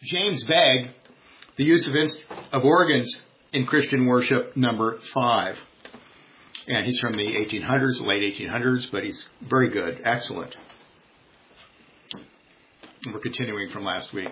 James Begg, The Use of Organs in Christian Worship, number 5. And he's from the 1800s, late 1800s, but he's very good, excellent. And we're continuing from last week.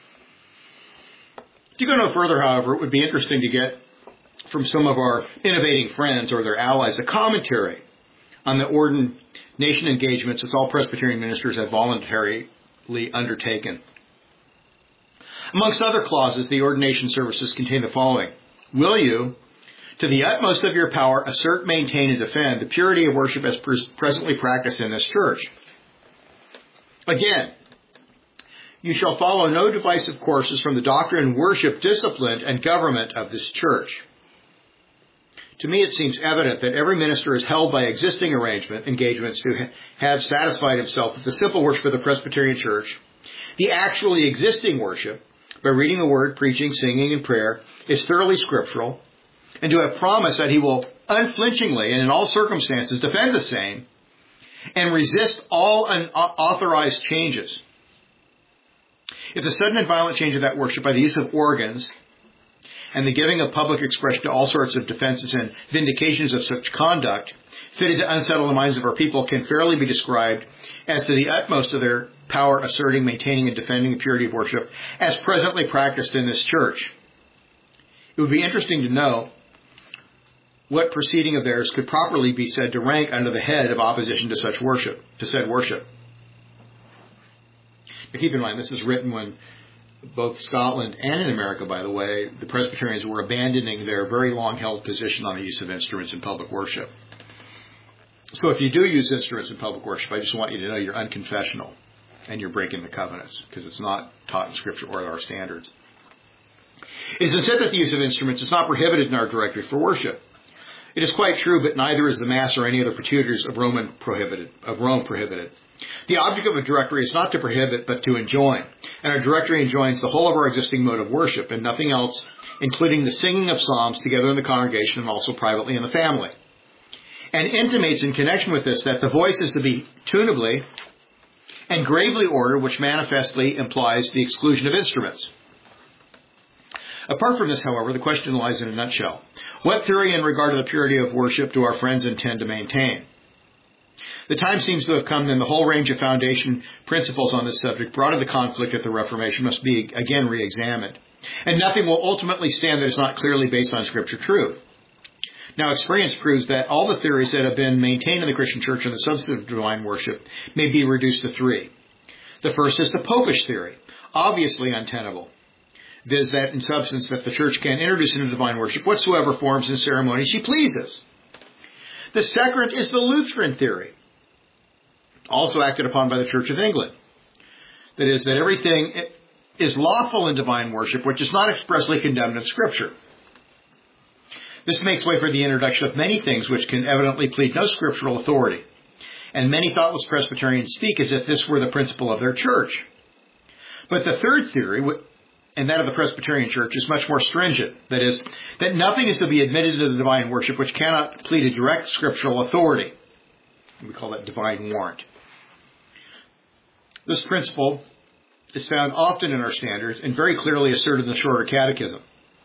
To go no further, however, it would be interesting to get from some of our innovating friends or their allies a commentary on the ordination engagements that all Presbyterian ministers have voluntarily undertaken. Amongst other clauses, the ordination services contain the following. Will you, to the utmost of your power, assert, maintain, and defend the purity of worship as presently practiced in this church? Again, you shall follow no divisive courses from the doctrine, worship, discipline, and government of this church. To me, it seems evident that every minister is held by existing engagements to have satisfied himself with the simple worship of the Presbyterian Church, the actually existing worship, by reading the Word, preaching, singing, and prayer, is thoroughly scriptural, and to have promised that he will unflinchingly and in all circumstances defend the same, and resist all unauthorized changes. If the sudden and violent change of that worship by the use of organs and the giving of public expression to all sorts of defenses and vindications of such conduct, fitted to unsettle the minds of our people, can fairly be described as to the utmost of their power asserting, maintaining, and defending the purity of worship as presently practiced in this church. It would be interesting to know what proceeding of theirs could properly be said to rank under the head of opposition to such worship, to said worship. But keep in mind, this is written when both Scotland and in America, by the way, the Presbyterians were abandoning their very long-held position on the use of instruments in public worship. So if you do use instruments in public worship, I just want you to know you're unconfessional and you're breaking the covenants because it's not taught in Scripture or our standards. It is said that the use of instruments is not prohibited in our directory for worship. It is quite true, but neither is the Mass or any other preceders of Rome prohibited. The object of a directory is not to prohibit, but to enjoin. And our directory enjoins the whole of our existing mode of worship and nothing else, including the singing of psalms together in the congregation and also privately in the family. And intimates in connection with this that the voice is to be tunably and gravely ordered, which manifestly implies the exclusion of instruments. Apart from this, however, the question lies in a nutshell. What theory in regard to the purity of worship do our friends intend to maintain? The time seems to have come when the whole range of foundation principles on this subject brought into conflict at the Reformation must be again re-examined. And nothing will ultimately stand that is not clearly based on Scripture truth. Now, experience proves that all the theories that have been maintained in the Christian Church on the substance of divine worship may be reduced to 3. The first is the Popish theory, obviously untenable. Viz. That in substance that the Church can introduce into divine worship whatsoever forms and ceremonies she pleases. The second is the Lutheran theory, also acted upon by the Church of England. That is, that everything is lawful in divine worship, which is not expressly condemned in Scripture. This makes way for the introduction of many things which can evidently plead no scriptural authority. And many thoughtless Presbyterians speak as if this were the principle of their church. But the third theory, and that of the Presbyterian Church, is much more stringent. That is, that nothing is to be admitted into the divine worship which cannot plead a direct scriptural authority. We call that divine warrant. This principle is found often in our standards and very clearly asserted in the Shorter Catechism.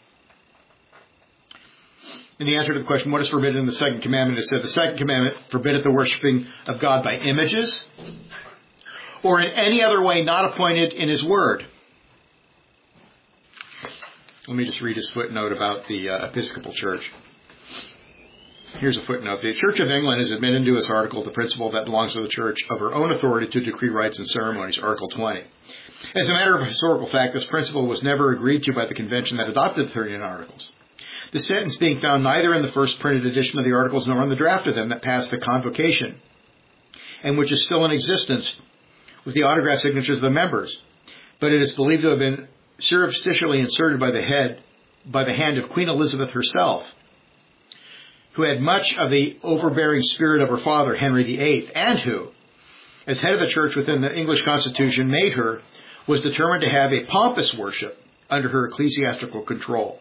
In the answer to the question, what is forbidden in the second commandment, it said the second commandment forbiddeth the worshiping of God by images or in any other way not appointed in His Word. Let me just read his footnote about the Episcopal Church. Here's a footnote. The Church of England has admitted into its article the principle that belongs to the Church of her own authority to decree rites and ceremonies, Article 20. As a matter of historical fact, this principle was never agreed to by the convention that adopted the 39 Articles. The sentence being found neither in the first printed edition of the Articles nor in the draft of them that passed the convocation, and which is still in existence with the autograph signatures of the members. But it is believed to have been surreptitiously inserted by the hand of Queen Elizabeth herself, who had much of the overbearing spirit of her father, Henry VIII, and who, as head of the church within the English Constitution made her, was determined to have a pompous worship under her ecclesiastical control.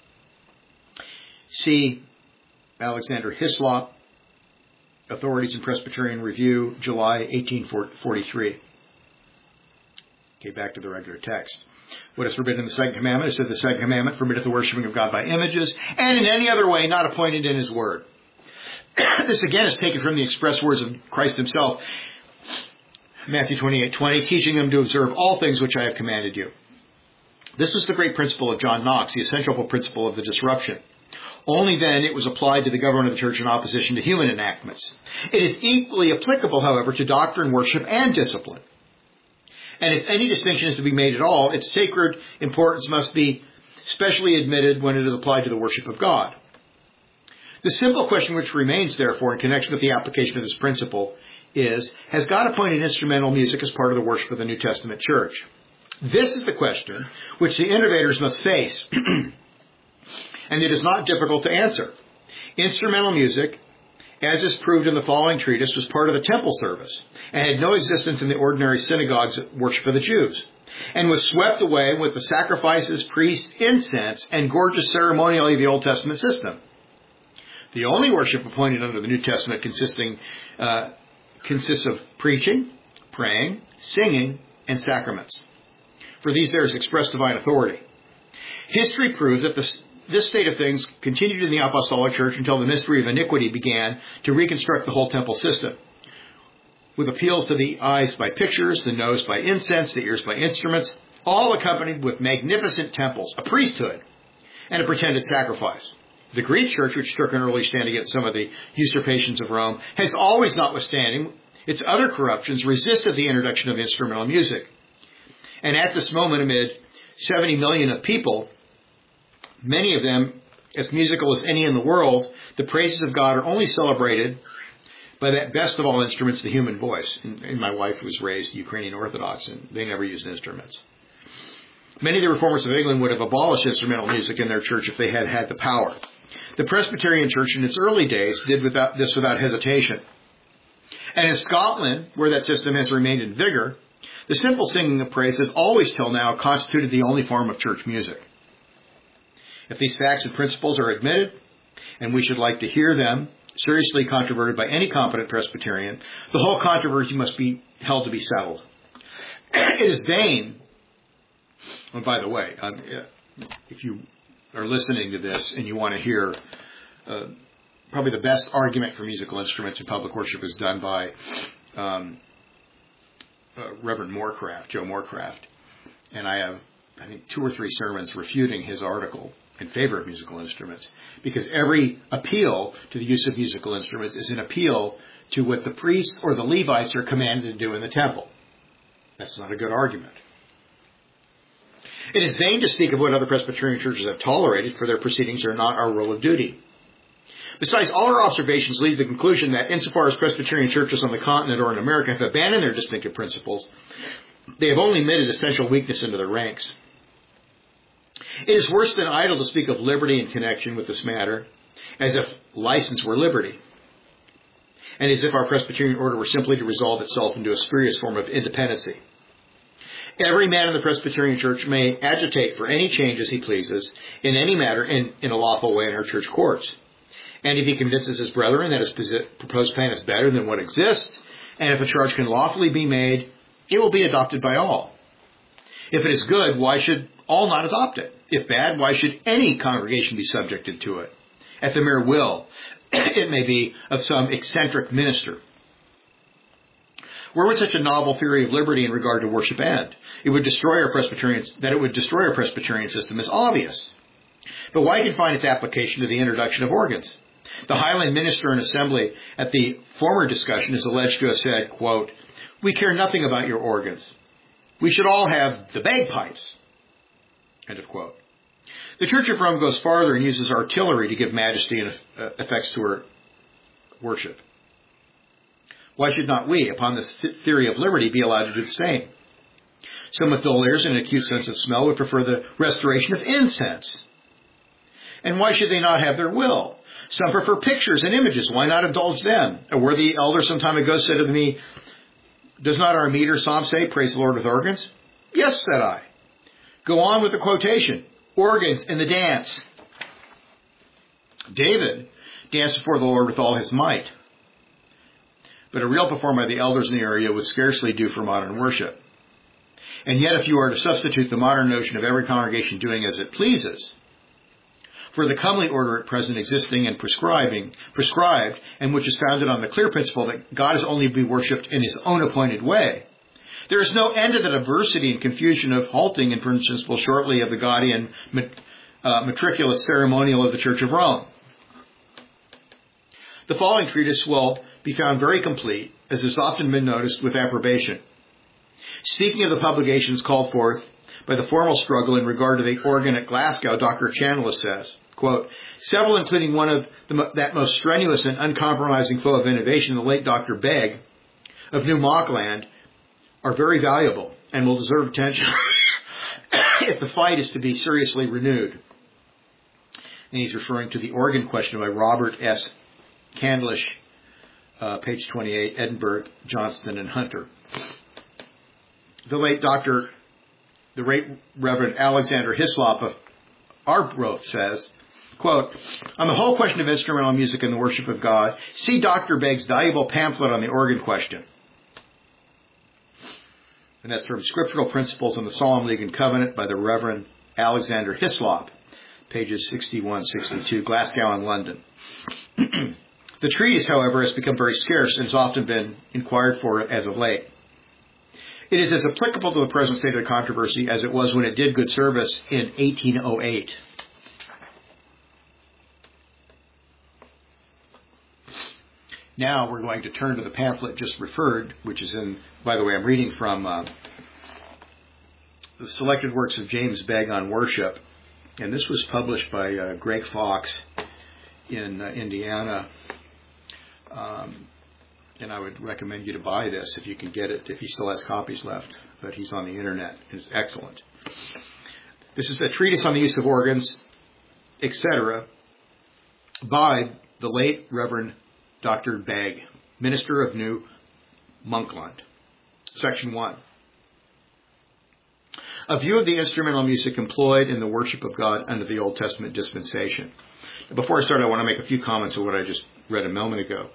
See Alexander Hislop, Authorities in Presbyterian Review, July 1843. Okay, back to the regular text. What is forbidden in the second commandment? It said the second commandment forbiddeth the worshiping of God by images, and in any other way not appointed in his word. This again is taken from the express words of Christ himself, Matthew 28:20, teaching them to observe all things which I have commanded you. This was the great principle of John Knox, the essential principle of the disruption. Only then it was applied to the government of the church in opposition to human enactments. It is equally applicable, however, to doctrine, worship, and discipline. And if any distinction is to be made at all, its sacred importance must be specially admitted when it is applied to the worship of God. The simple question which remains, therefore, in connection with the application of this principle is, has God appointed instrumental music as part of the worship of the New Testament church? This is the question which the innovators must face, and it is not difficult to answer. Instrumental music, as is proved in the following treatise, was part of the temple service and had no existence in the ordinary synagogues worship of the Jews, and was swept away with the sacrifices, priests, incense, and gorgeous ceremonial of the Old Testament system. The only worship appointed under the New Testament consists of preaching, praying, singing, and sacraments. For these there is express divine authority. History proves that this state of things continued in the apostolic church until the mystery of iniquity began to reconstruct the whole temple system, with appeals to the eyes by pictures, the nose by incense, the ears by instruments, all accompanied with magnificent temples, a priesthood, and a pretended sacrifice. The Greek church, which took an early stand against some of the usurpations of Rome, has always, notwithstanding its other corruptions, resisted the introduction of instrumental music. And at this moment, amid 70 million of people, many of them as musical as any in the world, the praises of God are only celebrated by that best of all instruments, the human voice. And my wife was raised Ukrainian Orthodox, and they never used instruments. Many of the reformers of England would have abolished instrumental music in their church if they had had the power. The Presbyterian Church in its early days did this without hesitation. And in Scotland, where that system has remained in vigor, the simple singing of praise has always till now constituted the only form of church music. If these facts and principles are admitted, and we should like to hear them seriously controverted by any competent Presbyterian, the whole controversy must be held to be settled. It is vain. Oh, by the way, if you are listening to this and you want to hear probably the best argument for musical instruments in public worship is done by Reverend Morecraft, Joe Morecraft. And I have, I think, 2 or 3 sermons refuting his article in favor of musical instruments, because every appeal to the use of musical instruments is an appeal to what the priests or the Levites are commanded to do in the temple. That's not a good argument. It is vain to speak of what other Presbyterian churches have tolerated, for their proceedings are not our rule of duty. Besides, all our observations lead to the conclusion that insofar as Presbyterian churches on the continent or in America have abandoned their distinctive principles, they have only admitted essential weakness into their ranks. It is worse than idle to speak of liberty in connection with this matter, as if license were liberty, and as if our Presbyterian order were simply to resolve itself into a spurious form of independency. Every man in the Presbyterian church may agitate for any changes he pleases in any matter in a lawful way in our church courts. And if he convinces his brethren that his proposed plan is better than what exists, and if a charge can lawfully be made, it will be adopted by all. If it is good, why should all not adopt it? If bad, why should any congregation be subjected to it? At the mere will, it may be, of some eccentric minister. Where would such a novel theory of liberty in regard to worship end? It would destroy our Presbyterian system is obvious. But why confine its application to the introduction of organs? The Highland minister in assembly at the former discussion is alleged to have said, quote, "We care nothing about your organs. We should all have the bagpipes." End of quote. The Church of Rome goes farther and uses artillery to give majesty and effects to her worship. Why should not we, upon this theory of liberty, be allowed to do the same? Some with dull ears and an acute sense of smell would prefer the restoration of incense. And why should they not have their will? Some prefer pictures and images. Why not indulge them? A worthy elder some time ago said to me, "Does not our meter psalm say, 'Praise the Lord with organs'?" "Yes," said I. "Go on with the quotation. Organs in the dance." David danced before the Lord with all his might. But a real performance by the elders in the area would scarcely do for modern worship. And yet if you are to substitute the modern notion of every congregation doing as it pleases for the comely order at present existing and prescribed, and which is founded on the clear principle that God is only to be worshipped in his own appointed way, there is no end to the diversity and confusion of halting in principle shortly of the Gaudian matriculous ceremonial of the Church of Rome. The following treatise will be found very complete, as has often been noticed with approbation. Speaking of the publications called forth by the formal struggle in regard to the organ at Glasgow, Dr. Chanlis says, quote, several, including one of that most strenuous and uncompromising foe of innovation, the late Dr. Begg of New Mockland, are very valuable and will deserve attention if the fight is to be seriously renewed. And he's referring to the organ question by Robert S. Candlish, page 28, Edinburgh, Johnston, and Hunter. The late Reverend Alexander Hislop of Arbroath says, quote, on the whole question of instrumental music and the worship of God, see Dr. Begg's valuable pamphlet on the organ question. And that's from Scriptural Principles on the Solemn League and Covenant by the Reverend Alexander Hislop, pages 61-62, Glasgow and London. The treatise, however, has become very scarce and has often been inquired for as of late. It is as applicable to the present state of the controversy as it was when it did good service in 1808. Now we're going to turn to the pamphlet just referred, which is in, by the way, I'm reading from the Selected Works of James Begg on Worship. And this was published by Greg Fox in Indiana. And I would recommend you to buy this if you can get it, if he still has copies left. But he's on the internet. It's excellent. This is a treatise on the use of organs, etc., by the late Reverend Dr. Begg, minister of New Monkland. Section 1. A view of the instrumental music employed in the worship of God under the Old Testament dispensation. Before I start, I want to make a few comments on what I just read a moment ago.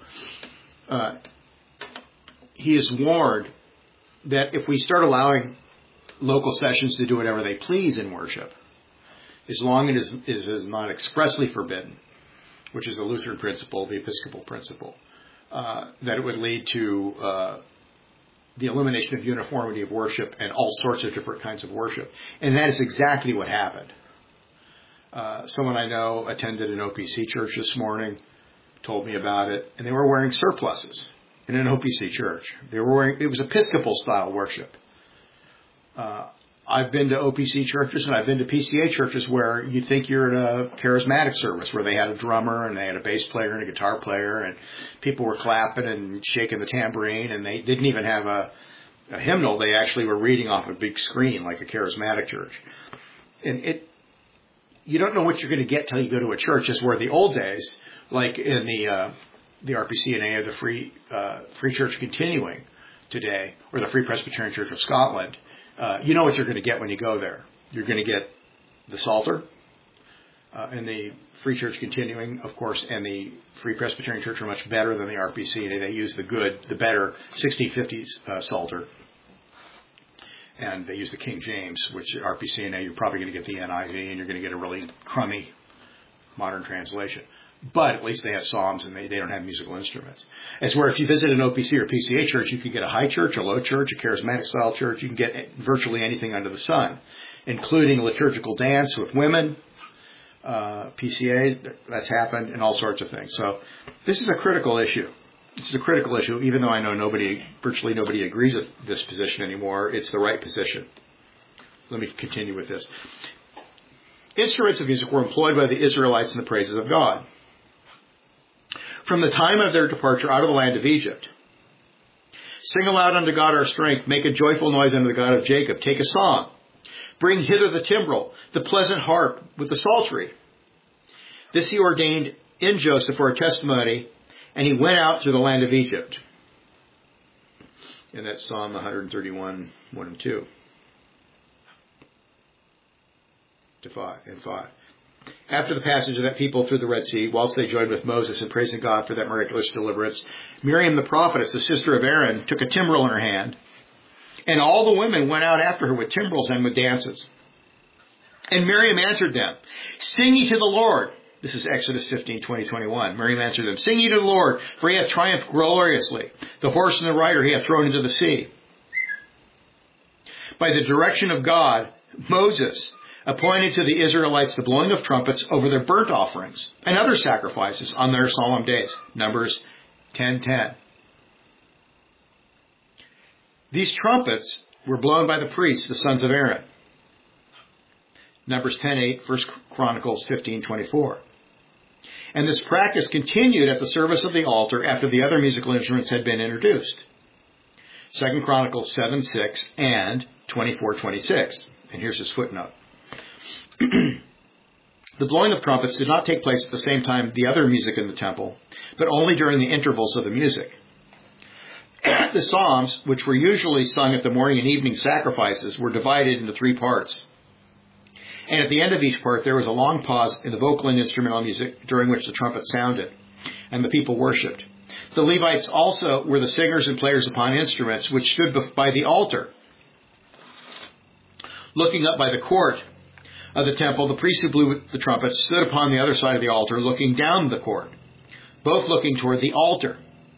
He is warned that if we start allowing local sessions to do whatever they please in worship, as long as it is not expressly forbidden, which is the Lutheran principle, the Episcopal principle, that it would lead to the elimination of uniformity of worship and all sorts of different kinds of worship. And that is exactly what happened. Someone I know attended an OPC church this morning, told me about it, and they were wearing surplices in an OPC church. They were wearing, it was Episcopal style worship. I've been to OPC churches and I've been to PCA churches where you think you're at a charismatic service where they had a drummer and they had a bass player and a guitar player and people were clapping and shaking the tambourine and they didn't even have a hymnal. They actually were reading off a big screen like a charismatic church. And you don't know what you're going to get till you go to a church. As where the old days, like in the RPCNA or the Free Church Continuing today, or the Free Presbyterian Church of Scotland, you know what you're going to get when you go there. You're going to get the Psalter, and the Free Church Continuing, of course, and the Free Presbyterian Church are much better than the RPC. They use the better 1650s Psalter. And they use the King James, which RPCNA, you're probably going to get the NIV, and you're going to get a really crummy modern translation. But at least they have psalms, and they don't have musical instruments. As where if you visit an OPC or PCA church, you can get a high church, a low church, a charismatic style church. You can get virtually anything under the sun, including liturgical dance with women, PCA, that's happened, and all sorts of things. So this is a critical issue. This is a critical issue, even though I know virtually nobody agrees with this position anymore. It's the right position. Let me continue with this. Instruments of music were employed by the Israelites in the praises of God. From the time of their departure out of the land of Egypt. Sing aloud unto God our strength. Make a joyful noise unto the God of Jacob. Take a song. Bring hither the timbrel, the pleasant harp with the psaltery. This he ordained in Joseph for a testimony, and he went out through the land of Egypt. And that's Psalm 131, 1 and 2. To 5 and 5. After the passage of that people through the Red Sea, whilst they joined with Moses in praising God for that miraculous deliverance, Miriam the prophetess, the sister of Aaron, took a timbrel in her hand, And all the women went out after her with timbrels and with dances. And Miriam answered them, "Sing ye to the Lord." This is Exodus 15:20-21. Miriam answered them, "Sing ye to the Lord, for he hath triumphed gloriously. The horse and the rider he hath thrown into the sea." By the direction of God, Moses appointed to the Israelites the blowing of trumpets over their burnt offerings and other sacrifices on their solemn days. Numbers 10:10. These trumpets were blown by the priests, the sons of Aaron. Numbers 10:8, 1 Chronicles 15:24. And this practice continued at the service of the altar after the other musical instruments had been introduced. 2 Chronicles 7:6 and 24:26. And here's his footnote. The blowing of trumpets did not take place at the same time the other music in the temple, but only during the intervals of the music. The psalms, which were usually sung at the morning and evening sacrifices, were divided into 3 parts. And at the end of each part, there was a long pause in the vocal and instrumental music during which the trumpet sounded, and the people worshipped. The Levites also were the singers and players upon instruments, which stood by the altar. Looking up by the court of the temple, the priests who blew the trumpet stood upon the other side of the altar, looking down the court, both looking toward the altar.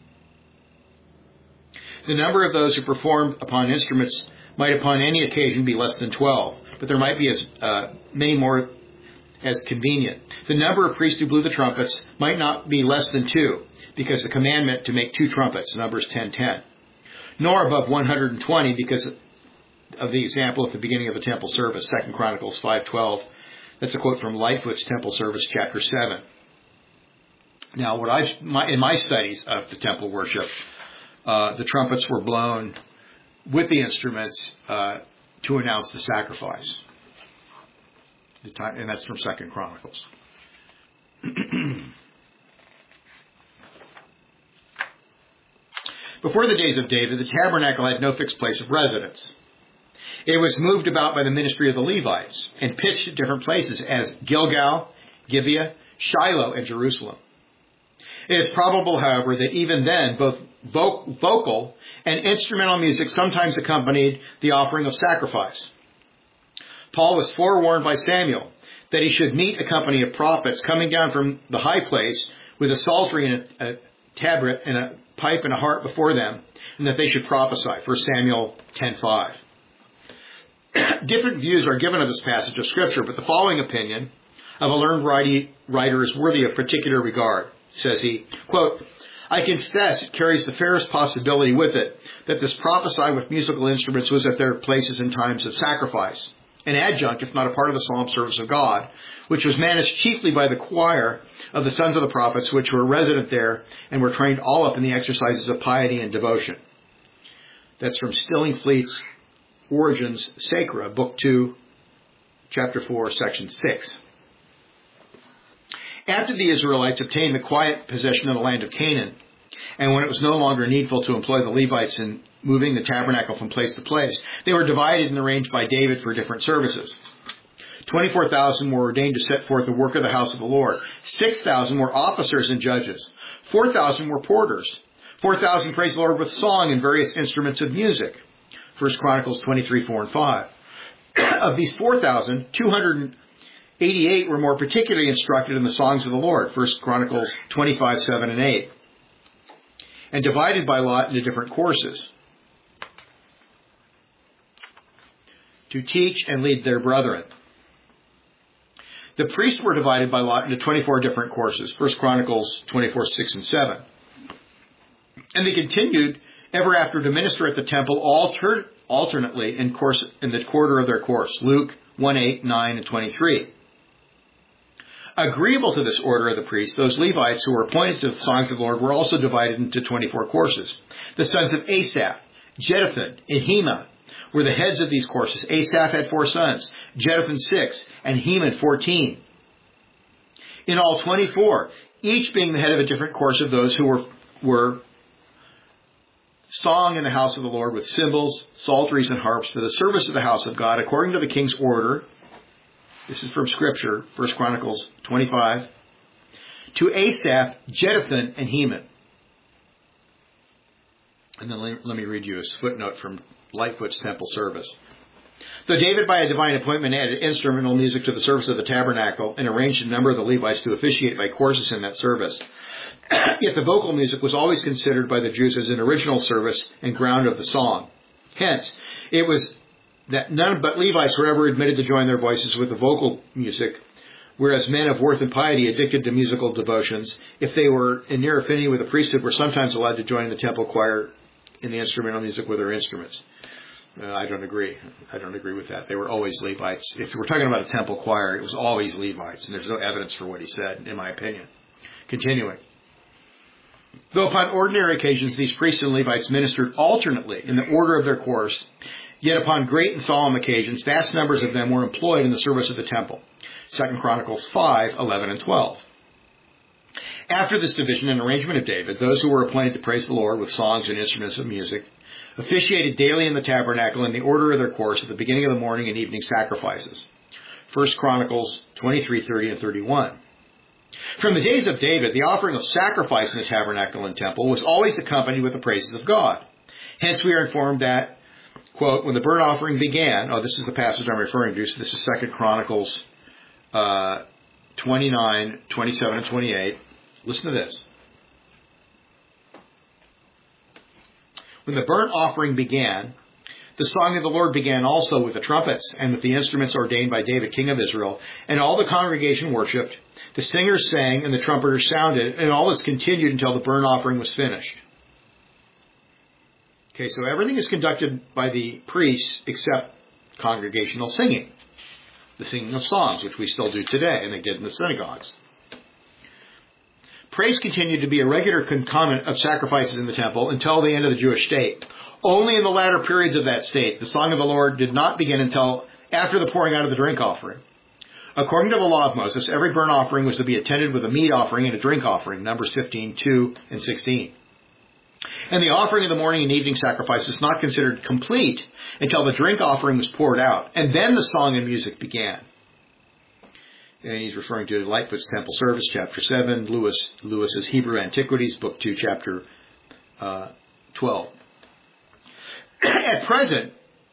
The number of those who performed upon instruments might upon any occasion be less than 12, but there might be as many more as convenient. The number of priests who blew the trumpets might not be less than 2, because the commandment to make 2 trumpets, Numbers 10:10, nor above 120, because of the example at the beginning of the temple service, 2 Chronicles 5:12. That's a quote from Lightfoot's Temple Service, chapter 7. Now, in my studies of the temple worship, the trumpets were blown with the instruments to announce the sacrifice. And that's from 2 Chronicles. Before the days of David, the tabernacle had no fixed place of residence. It was moved about by the ministry of the Levites and pitched at different places as Gilgal, Gibeah, Shiloh, and Jerusalem. It is probable, however, that even then both vocal and instrumental music sometimes accompanied the offering of sacrifice. Paul was forewarned by Samuel that he should meet a company of prophets coming down from the high place with a psaltery and a tabret and a pipe and a harp before them, and that they should prophesy. 1 Samuel 10:5. Different views are given of this passage of Scripture, but the following opinion of a learned writer is worthy of particular regard. Says he, quote, "I confess it carries the fairest possibility with it that this prophesy with musical instruments was at their places in times of sacrifice, an adjunct, if not a part of the solemn service of God, which was managed chiefly by the choir of the sons of the prophets, which were resident there and were trained all up in the exercises of piety and devotion." That's from Stillingfleet's Origins Sacra, Book 2, Chapter 4, Section 6. After the Israelites obtained the quiet possession of the land of Canaan, and when it was no longer needful to employ the Levites in moving the tabernacle from place to place, they were divided and arranged by David for different services. 24,000 were ordained to set forth the work of the house of the Lord. 6,000 were officers and judges. 4,000 were porters. 4,000 praised the Lord with song and various instruments of music. 1 Chronicles 23:4 and 5. Of these 4,000, 288 were more particularly instructed in the songs of the Lord. 1 Chronicles 25:7 and 8. And divided by lot into different courses, to teach and lead their brethren. The priests were divided by lot into 24 different courses. 1 Chronicles 24:6 and 7. And they continued ever after to minister at the temple alternately in the quarter of their course. Luke 1:8, 9, and 23. Agreeable to this order of the priests, those Levites who were appointed to the songs of the Lord were also divided into 24 courses. The sons of Asaph, Jeduthun, and Heman were the heads of these courses. Asaph had 4 sons, Jeduthun 6, and Heman 14. In all 24, each being the head of a different course of those who were song in the house of the Lord with cymbals, psalteries, and harps for the service of the house of God, according to the king's order. This is from Scripture, 1 Chronicles 25. To Asaph, Jeduthun, and Heman. And then let me read you a footnote from Lightfoot's temple service. Though David, by a divine appointment, added instrumental music to the service of the tabernacle and arranged a number of the Levites to officiate by courses in that service, yet the vocal music was always considered by the Jews as an original service and ground of the song. Hence, it was that none but Levites were ever admitted to join their voices with the vocal music, whereas men of worth and piety addicted to musical devotions, if they were in near affinity with the priesthood, were sometimes allowed to join the temple choir in the instrumental music with their instruments. I don't agree. I don't agree with that. They were always Levites. If we're talking about a temple choir, it was always Levites, and there's no evidence for what he said, in my opinion. Continuing. Though upon ordinary occasions these priests and Levites ministered alternately in the order of their course, yet upon great and solemn occasions, vast numbers of them were employed in the service of the temple. 2 Chronicles 5, 11, and 12. After this division and arrangement of David, those who were appointed to praise the Lord with songs and instruments of music officiated daily in the tabernacle in the order of their course at the beginning of the morning and evening sacrifices. 1 Chronicles 23, 30, and 31. From the days of David, the offering of sacrifice in the tabernacle and temple was always accompanied with the praises of God. Hence we are informed that, quote, when the burnt offering began, this is the passage I'm referring to, so this is 2 Chronicles 29, 27, and 28. Listen to this. When the burnt offering began, the song of the Lord began also with the trumpets and with the instruments ordained by David, king of Israel, and all the congregation worshipped. The singers sang and the trumpeters sounded, and all this continued until the burnt offering was finished. Okay, so everything is conducted by the priests except congregational singing. The singing of songs, which we still do today, and they did in the synagogues. Praise continued to be a regular concomitant of sacrifices in the temple until the end of the Jewish state. Only in the latter periods of that state, the song of the Lord did not begin until after the pouring out of the drink offering. According to the law of Moses, every burnt offering was to be attended with a meat offering and a drink offering, Numbers 15, 2 and 16. And the offering of the morning and evening sacrifice is not considered complete until the drink offering was poured out, and then the song and music began. And he's referring to Lightfoot's Temple Service, chapter 7, Lewis's Hebrew Antiquities, book 2, chapter 12. At present,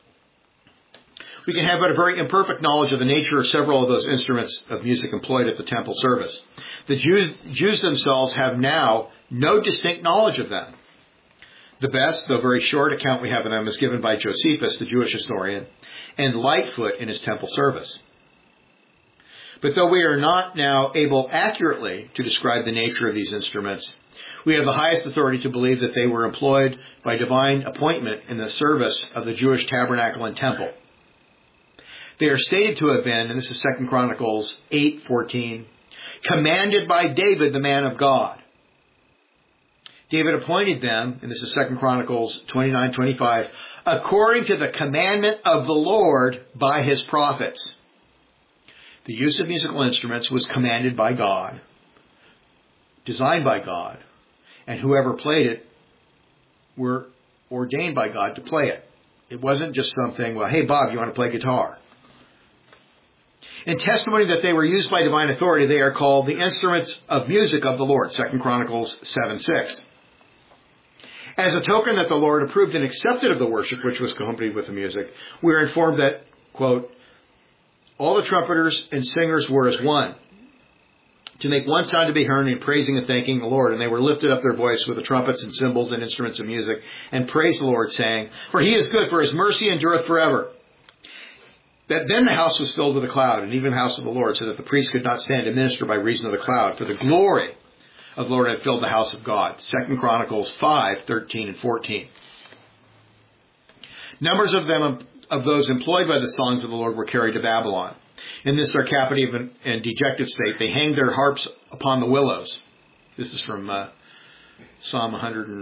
we can have but a very imperfect knowledge of the nature of several of those instruments of music employed at the temple service. The Jews themselves have now no distinct knowledge of them. The best, though very short, account we have of them is given by Josephus, the Jewish historian, and Lightfoot in his temple service. But though we are not now able accurately to describe the nature of these instruments, we have the highest authority to believe that they were employed by divine appointment in the service of the Jewish tabernacle and temple. They are stated to have been, and this is 2 Chronicles 8:14, commanded by David, the man of God. David appointed them, and this is 2 Chronicles 29:25, according to the commandment of the Lord by his prophets. The use of musical instruments was commanded by God, designed by God, and whoever played it were ordained by God to play it. It wasn't just something, well, hey, Bob, you want to play guitar? In testimony that they were used by divine authority, they are called the instruments of music of the Lord, 2 Chronicles 7:6. As a token that the Lord approved and accepted of the worship which was accompanied with the music, we are informed that, quote, all the trumpeters and singers were as one, to make one sound to be heard in praising and thanking the Lord. And they were lifted up their voice with the trumpets and cymbals and instruments of music, and praised the Lord, saying, for he is good, for his mercy endureth forever. That then the house was filled with a cloud, and even the house of the Lord, so that the priest could not stand to minister by reason of the cloud, for the glory of the Lord had filled the house of God. 2 Chronicles 5:13 and 14. Numbers of them, of those employed by the songs of the Lord, were carried to Babylon. In this their captive and dejected state, they hanged their harps upon the willows. This is from Psalm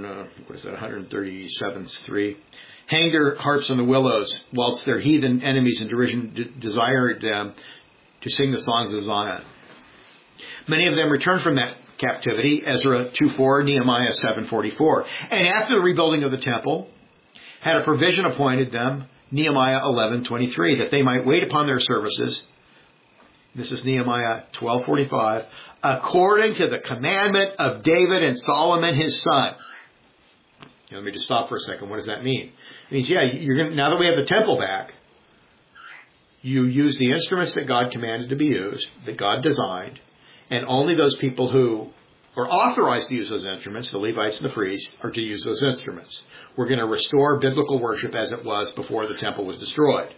137:3. Hanged their harps on the willows, whilst their heathen enemies in derision desired them to sing the songs of Zion. Many of them returned from that captivity, Ezra 2:4, Nehemiah 7:44. And after the rebuilding of the temple, had a provision appointed them, Nehemiah 11:23, that they might wait upon their services. This is Nehemiah 12:45, according to the commandment of David and Solomon his son. Let me just stop for a second. What does that mean? It means, now that we have the temple back, you use the instruments that God commanded to be used, that God designed, and only those people who are authorized to use those instruments, the Levites and the priests, are to use those instruments. We're going to restore biblical worship as it was before the temple was destroyed.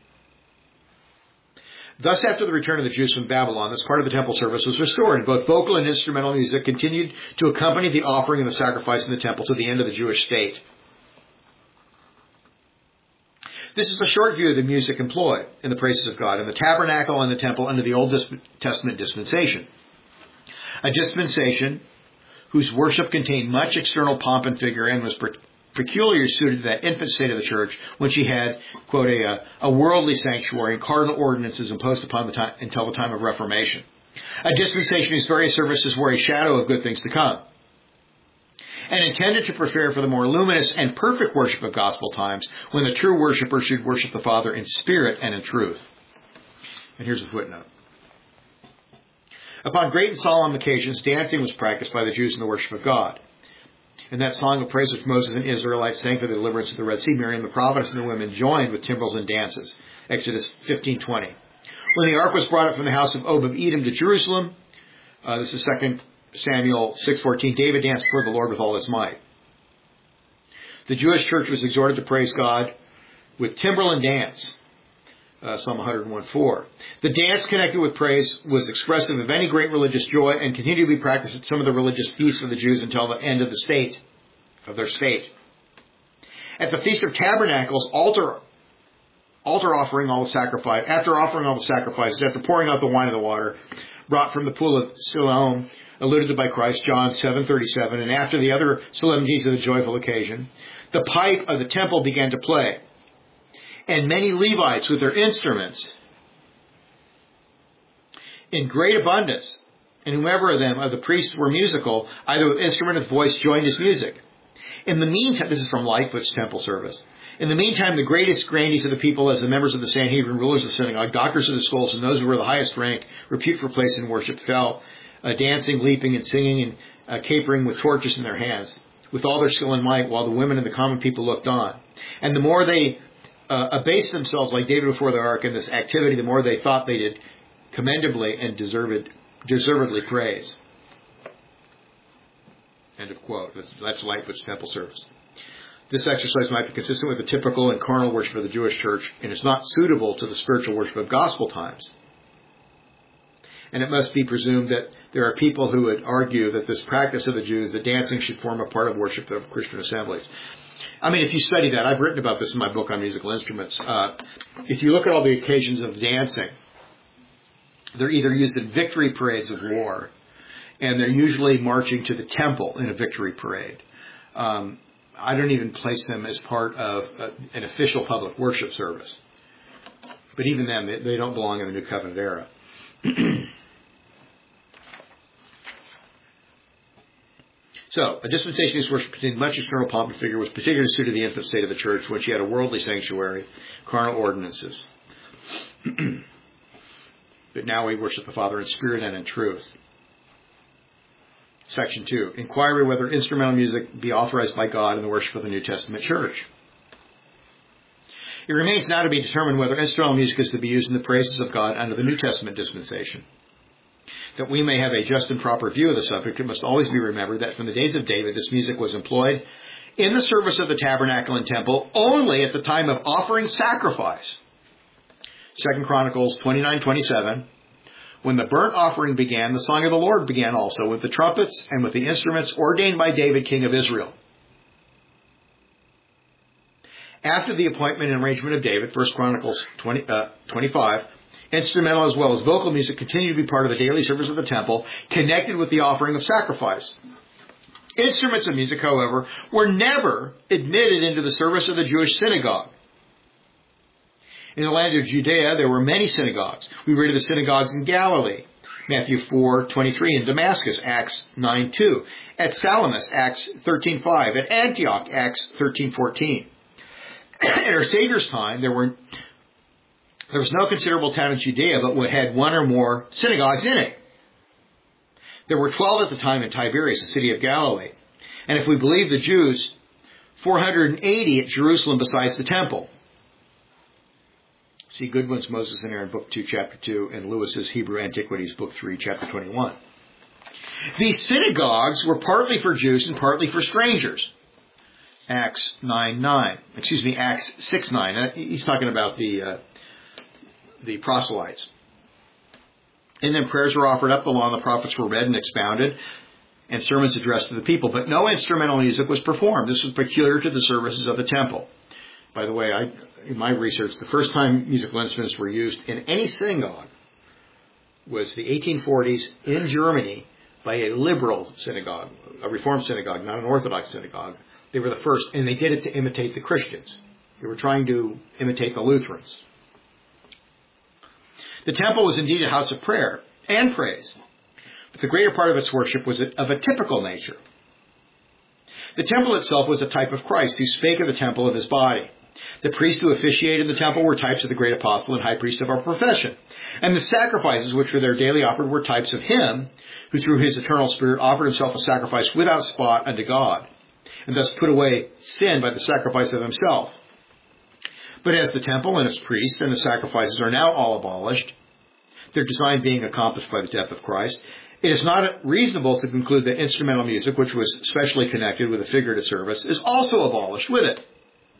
Thus, after the return of the Jews from Babylon, this part of the temple service was restored, and both vocal and instrumental music continued to accompany the offering and the sacrifice in the temple to the end of the Jewish state. This is a short view of the music employed in the praises of God in the tabernacle and the temple under the Old Testament dispensation. A dispensation whose worship contained much external pomp and figure and was peculiarly suited to that infant state of the church when she had, quote, a worldly sanctuary and cardinal ordinances imposed upon until the time of Reformation. A dispensation whose various services were a shadow of good things to come, and intended to prepare for the more luminous and perfect worship of gospel times when the true worshiper should worship the Father in spirit and in truth. And here's the footnote. Upon great and solemn occasions, dancing was practiced by the Jews in the worship of God. In that song of praise which Moses and Israelites sang for the deliverance of the Red Sea, Miriam, the prophetess, and the women joined with timbrels and dances. Exodus 15:20. When the ark was brought up from the house of Obed-Edom to Jerusalem, this is 2 Samuel 6:14, David danced before the Lord with all his might. The Jewish church was exhorted to praise God with timbrel and dance. Psalm 101:4. The dance connected with praise was expressive of any great religious joy and continued to be practiced at some of the religious feasts of the Jews until the end of their state. At the Feast of Tabernacles, after offering all the sacrifices, after pouring out the wine and the water brought from the pool of Siloam, alluded to by Christ, John 7:37, and after the other solemnities of the joyful occasion, the pipe of the temple began to play. And many Levites with their instruments in great abundance, and whomever of them of the priests were musical, either with instrument or voice, joined his music. In the meantime, this is from Lightfoot's temple service. In the meantime, the greatest grandees of the people, as the members of the Sanhedrin, rulers of the synagogue, doctors of the schools, and those who were the highest rank, repute for place in worship, fell, dancing, leaping, and singing, and capering with torches in their hands, with all their skill and might, while the women and the common people looked on. And the more they abased themselves like David before the ark in this activity, the more they thought they did commendably and deservedly praise. End of quote. That's Lightfoot's temple service. This exercise might be consistent with the typical and carnal worship of the Jewish church, and is not suitable to the spiritual worship of gospel times. And it must be presumed that there are people who would argue that this practice of the Jews, that dancing should form a part of worship of Christian assemblies. I mean, if you study that, I've written about this in my book on musical instruments. If you look at all the occasions of dancing, they're either used in victory parades of war, and they're usually marching to the temple in a victory parade. I don't even place them as part of an official public worship service. But even then, they don't belong in the New Covenant era. So, a dispensation whose worship contained much external pomp and figure was particularly suited to the infant state of the church, when she had a worldly sanctuary, carnal ordinances. But now we worship the Father in spirit and in truth. Section 2. Inquiry whether instrumental music be authorized by God in the worship of the New Testament church. It remains now to be determined whether instrumental music is to be used in the praises of God under the New Testament dispensation. That we may have a just and proper view of the subject, it must always be remembered that from the days of David, this music was employed in the service of the tabernacle and temple only at the time of offering sacrifice. 2 Chronicles 29:27. When the burnt offering began, the song of the Lord began also, with the trumpets and with the instruments ordained by David, king of Israel. After the appointment and arrangement of David, 1 Chronicles 25, instrumental as well as vocal music continued to be part of the daily service of the temple, connected with the offering of sacrifice. Instruments of music, however, were never admitted into the service of the Jewish synagogue. In the land of Judea, there were many synagogues. We read of the synagogues in Galilee, Matthew 4:23, in Damascus, Acts 9:2, at Salamis, Acts 13:5, at Antioch, Acts 13:14. At our Savior's time, there was no considerable town in Judea, but what had one or more synagogues in it. There were 12 at the time in Tiberias, the city of Galilee. And if we believe the Jews 480 at Jerusalem besides the temple. See Goodwin's Moses and Aaron, Book 2, Chapter 2, and Lewis's Hebrew Antiquities, Book 3, Chapter 21. These synagogues were partly for Jews and partly for strangers. Acts 6:9. He's talking about the proselytes. And then prayers were offered up, the law and the prophets were read and expounded, and sermons addressed to the people. But no instrumental music was performed. This was peculiar to the services of the temple. By the way, in my research, the first time musical instruments were used in any synagogue was the 1840s in Germany by a liberal synagogue, a Reformed synagogue, not an Orthodox synagogue. They were the first, and they did it to imitate the Christians. They were trying to imitate the Lutherans. The temple was indeed a house of prayer and praise, but the greater part of its worship was of a typical nature. The temple itself was a type of Christ, who spake of the temple of his body. The priests who officiated in the temple were types of the great apostle and high priest of our profession. And the sacrifices which were there daily offered were types of him, who through his eternal Spirit offered himself a sacrifice without spot unto God, and thus put away sin by the sacrifice of himself. But as the temple and its priests and the sacrifices are now all abolished, their design being accomplished by the death of Christ, it is not reasonable to conclude that instrumental music, which was specially connected with a figurative service, is also abolished with it.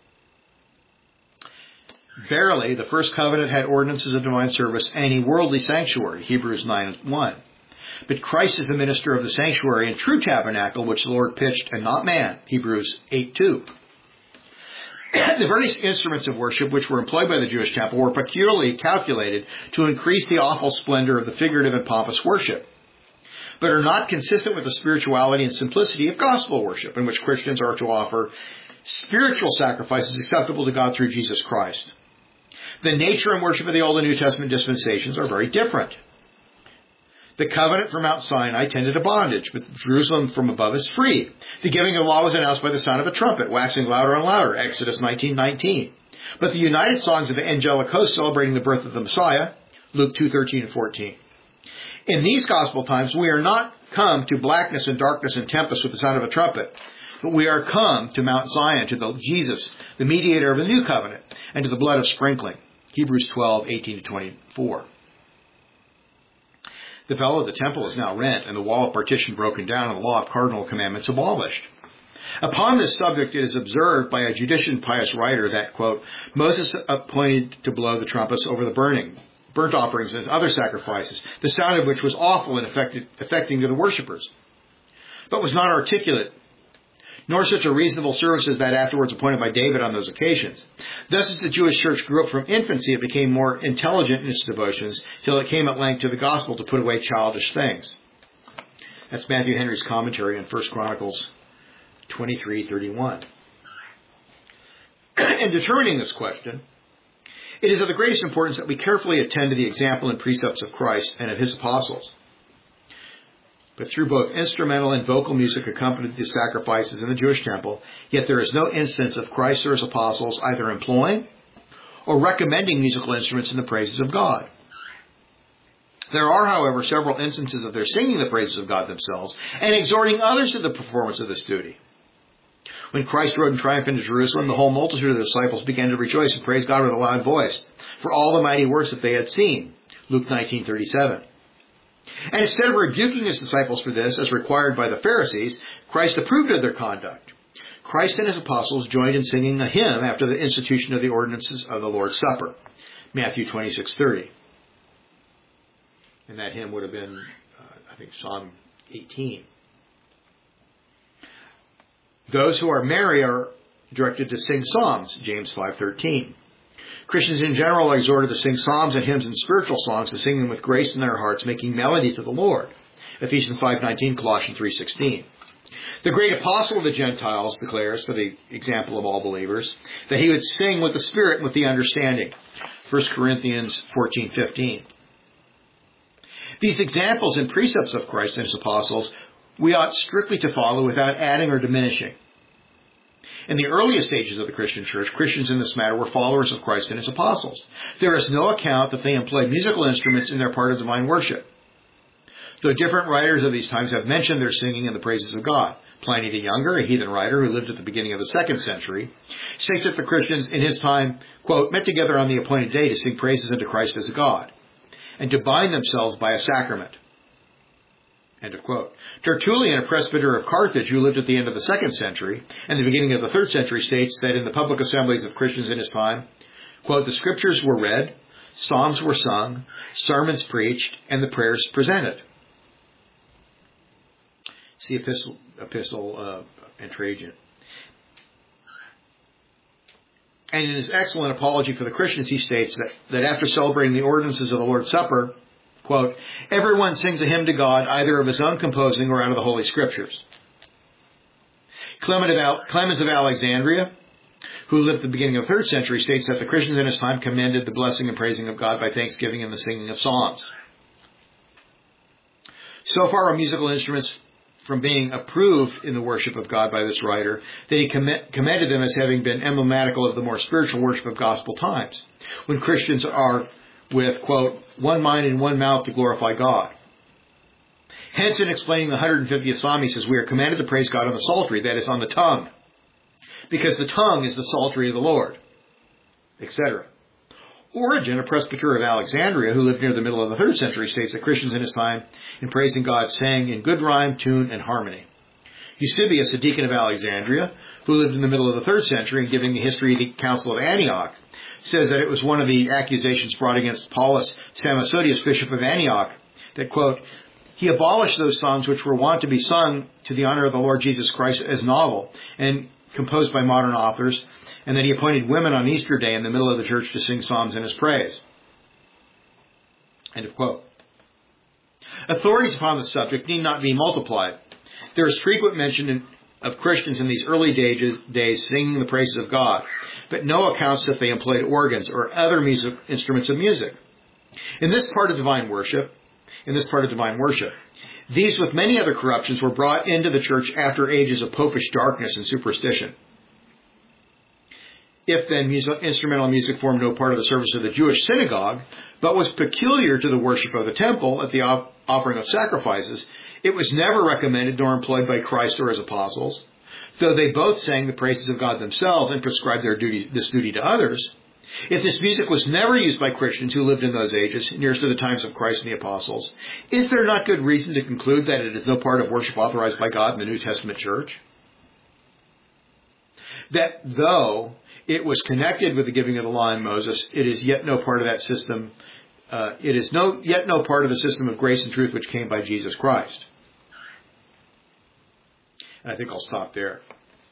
Verily, the first covenant had ordinances of divine service and a worldly sanctuary, Hebrews 9:1. But Christ is the minister of the sanctuary and true tabernacle, which the Lord pitched and not man, Hebrews 8:2. The various instruments of worship which were employed by the Jewish temple were peculiarly calculated to increase the awful splendor of the figurative and pompous worship, but are not consistent with the spirituality and simplicity of gospel worship, in which Christians are to offer spiritual sacrifices acceptable to God through Jesus Christ. The nature and worship of the Old and New Testament dispensations are very different. The covenant from Mount Sinai tended to bondage, but Jerusalem from above is free. The giving of the law was announced by the sound of a trumpet, waxing louder and louder, Exodus 19:19. But the united songs of the angelic host celebrating the birth of the Messiah, Luke 2:13 and 14. In these gospel times, we are not come to blackness and darkness and tempest with the sound of a trumpet, but we are come to Mount Zion, to the Jesus, the mediator of the new covenant, and to the blood of sprinkling, Hebrews 12:18 to 24. The veil of the temple is now rent, and the wall of partition broken down, and the law of cardinal commandments abolished. Upon this subject, it is observed by a judicious and pious writer that, quote, Moses appointed to blow the trumpets over the burnt offerings and other sacrifices, the sound of which was awful and affecting to the worshippers, but was not articulate, nor such a reasonable service as that afterwards appointed by David on those occasions. Thus, as the Jewish church grew up from infancy, it became more intelligent in its devotions, till it came at length to the gospel to put away childish things. That's Matthew Henry's commentary on 1 Chronicles 23:31. In determining this question, it is of the greatest importance that we carefully attend to the example and precepts of Christ and of his apostles. But through both instrumental and vocal music accompanied the sacrifices in the Jewish temple, yet there is no instance of Christ or his apostles either employing or recommending musical instruments in the praises of God. There are, however, several instances of their singing the praises of God themselves and exhorting others to the performance of this duty. When Christ rode in triumph into Jerusalem, the whole multitude of the disciples began to rejoice and praise God with a loud voice for all the mighty works that they had seen, Luke 19:37. And instead of rebuking his disciples for this, as required by the Pharisees, Christ approved of their conduct. Christ and his apostles joined in singing a hymn after the institution of the ordinances of the Lord's Supper, Matthew 26:30. And that hymn would have been, Psalm 18. Those who are merry are directed to sing psalms, James 5:13. Christians in general are exhorted to sing psalms and hymns and spiritual songs, to sing them with grace in their hearts, making melody to the Lord, Ephesians 5:19, Colossians 3:16. The great apostle of the Gentiles declares, for the example of all believers, that he would sing with the Spirit and with the understanding, 1 Corinthians 14:15. These examples and precepts of Christ and his apostles we ought strictly to follow without adding or diminishing. In the earliest stages of the Christian church, Christians in this matter were followers of Christ and his apostles. There is no account that they employed musical instruments in their part of divine worship. Though different writers of these times have mentioned their singing and the praises of God. Pliny the Younger, a heathen writer who lived at the beginning of the 2nd century, states that the Christians in his time, quote, met together on the appointed day to sing praises unto Christ as a God, and to bind themselves by a sacrament. End of quote. Tertullian, a presbyter of Carthage who lived at the end of the 2nd century and the beginning of the 3rd century, states that in the public assemblies of Christians in his time, quote, the scriptures were read, psalms were sung, sermons preached, and the prayers presented. See Epistle and Trajan. And in his excellent apology for the Christians, he states that after celebrating the ordinances of the Lord's Supper, quote, everyone sings a hymn to God, either of his own composing or out of the Holy Scriptures. Clemens of Alexandria, who lived at the beginning of the 3rd century, states that the Christians in his time commended the blessing and praising of God by thanksgiving and the singing of psalms. So far are musical instruments from being approved in the worship of God by this writer that he commended them as having been emblematical of the more spiritual worship of gospel times, when Christians are with, quote, one mind and one mouth to glorify God. Hence, in explaining the 150th Psalm, he says, we are commanded to praise God on the psaltery, that is, on the tongue, because the tongue is the psaltery of the Lord, etc. Origen, a presbyter of Alexandria who lived near the middle of the 3rd century, states that Christians in his time, in praising God, sang in good rhyme, tune, and harmony. Eusebius, a deacon of Alexandria, who lived in the middle of the 3rd century and giving the history of the Council of Antioch, says that it was one of the accusations brought against Paulus Samosatius, bishop of Antioch, that, quote, he abolished those songs which were wont to be sung to the honor of the Lord Jesus Christ as novel and composed by modern authors, and that he appointed women on Easter Day in the middle of the church to sing psalms in his praise. End of quote. Authorities upon the subject need not be multiplied. There is frequent mention of Christians in these early days singing the praises of God, but no accounts that they employed organs or other instruments of music. In this part of divine worship, these with many other corruptions were brought into the church after ages of popish darkness and superstition. If then instrumental music formed no part of the service of the Jewish synagogue, but was peculiar to the worship of the temple at the offering of sacrifices, it was never recommended nor employed by Christ or his apostles, though they both sang the praises of God themselves and prescribed this duty to others. If this music was never used by Christians who lived in those ages, nearest to the times of Christ and the apostles, is there not good reason to conclude that it is no part of worship authorized by God in the New Testament church? That though it was connected with the giving of the law in Moses, it is yet no part of that system. It is yet no part of the system of grace and truth which came by Jesus Christ. And I think I'll stop there.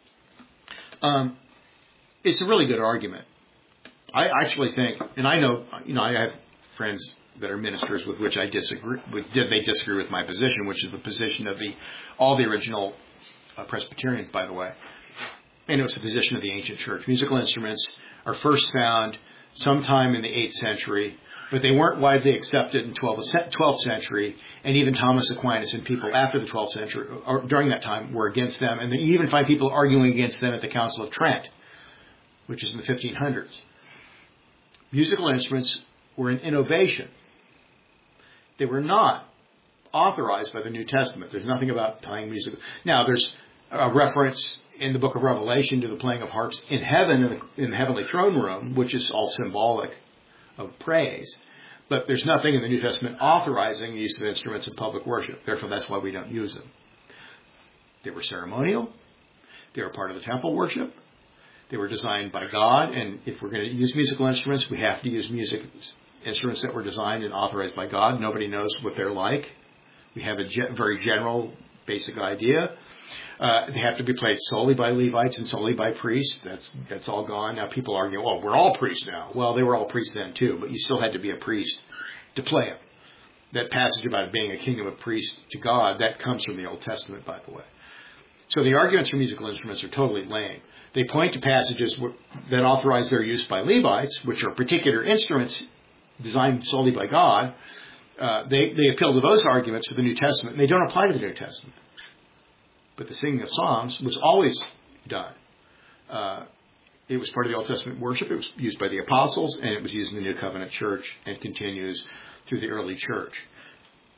It's a really good argument. I actually think, and I know, I have friends that are ministers with which I disagree. They disagree with my position, which is the position of all the original Presbyterians, by the way. And it was the position of the ancient church. Musical instruments are first found sometime in the 8th century, but they weren't widely accepted in 12th century. And even Thomas Aquinas and people after the 12th century, or during that time, were against them. And you even find people arguing against them at the Council of Trent, which is in the 1500s. Musical instruments were an innovation. They were not authorized by the New Testament. There's nothing about playing music. Now, there's a reference in the book of Revelation to the playing of harps in heaven, in the heavenly throne room, which is all symbolic of praise. But there's nothing in the New Testament authorizing the use of instruments in public worship. Therefore, that's why we don't use them. They were ceremonial. They were part of the temple worship. They were designed by God, and if we're going to use musical instruments, we have to use instruments that were designed and authorized by God. Nobody knows what they're like. We have a very general, basic idea. They have to be played solely by Levites and solely by priests. That's all gone. Now people argue, well, we're all priests now. Well, they were all priests then too, but you still had to be a priest to play them. That passage about being a kingdom of priests to God, that comes from the Old Testament, by the way. So the arguments for musical instruments are totally lame. They point to passages that authorize their use by Levites, which are particular instruments designed solely by God. They appeal to those arguments for the New Testament, and they don't apply to the New Testament. But the singing of psalms was always done. It was part of the Old Testament worship. It was used by the apostles, and it was used in the New Covenant church and continues through the early church.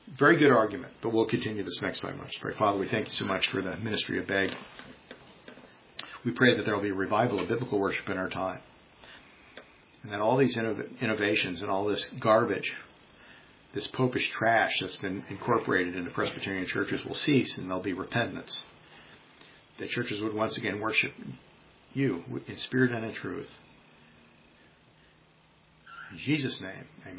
Very good argument, but we'll continue this next time. Let's pray. Father, we thank you so much for the ministry of Begg. We pray that there will be a revival of biblical worship in our time. And that all these innovations and all this garbage, this popish trash that's been incorporated into Presbyterian churches will cease, and there'll be repentance. That churches would once again worship you in spirit and in truth. In Jesus' name, amen.